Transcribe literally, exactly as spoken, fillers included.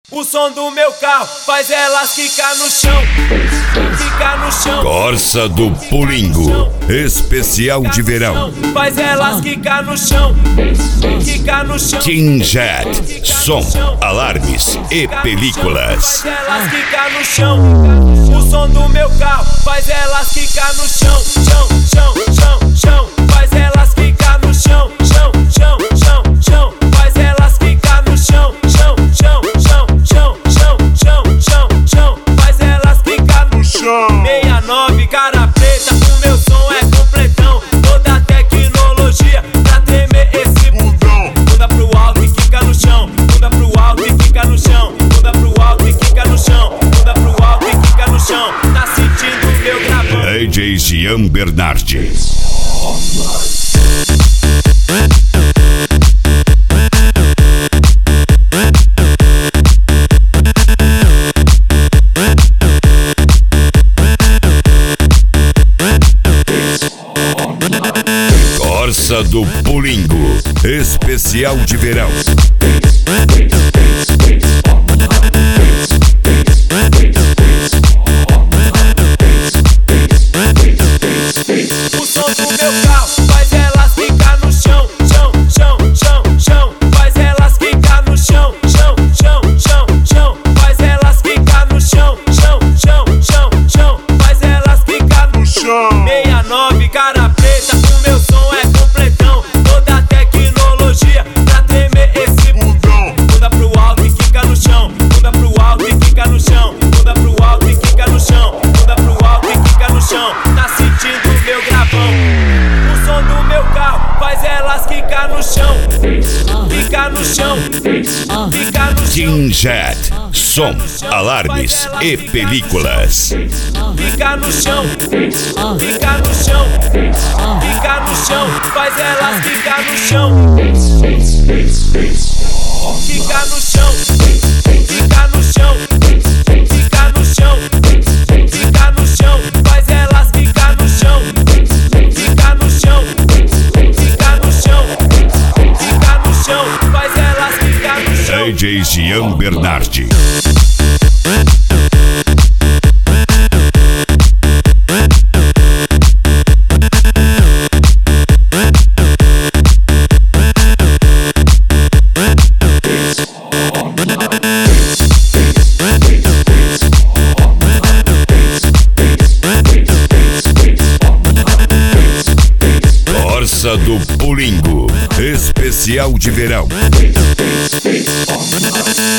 O som do meu carro faz elas quicar no chão, ficar no chão. Corsa do Pulingo, especial de verão. Faz elas quicar no chão, quicar no chão. Team Jet, som, alarmes e películas. Faz elas quicar no chão. O som do meu carro faz elas quicar no chão, chão, chão, chão, chão. Faz elas quicar no chão, chão, chão, chão, chão. Faz elas quicar no chão, chão, chão, chão, chão, chão, chão, chão, chão. Faz elas quicar no chão. sessenta e nove, cara preta, o meu som é completão. Toda a tecnologia pra tremer esse bundão. Muda pro alto e quica no chão, muda pro alto e quica no chão, muda pro alto e quica no chão, muda pro alto e quica no chão. Tá sentindo o meu gravão? D J Jean Bernardi. Corsa do Pulingo, especial de verão. O som do meu carro faz elas quicar no chão, chão, chão, chão, chão. Faz elas quicar no chão, chão, chão, chão, chão. Faz elas quicar no chão, chão, chão, chão, chão. Faz elas quicar no chão. sessenta e nove, cara preta, o meu som é completão. Toda a tecnologia pra tremer esse bundão. Muda pro alto e quica no chão, muda pro alto e quica no chão, muda pro alto e quica no chão, muda pro alto e quica no chão. Tá sentindo o meu gravão? O som do meu carro faz elas quicar no chão, quicar no chão, quicar no chão. Team Jet, som, alarmes e películas. Fica no chão, fica no chão, fica no chão. Faz elas ficar no chão, fica no chão, fica no chão, fica no chão, fica no chão. Faz elas ficar no chão, fica no chão, fica no chão, fica no chão. Faz elas ficar no chão. D J Jean Bernardi. Corsa do Pulingo, especial de verão.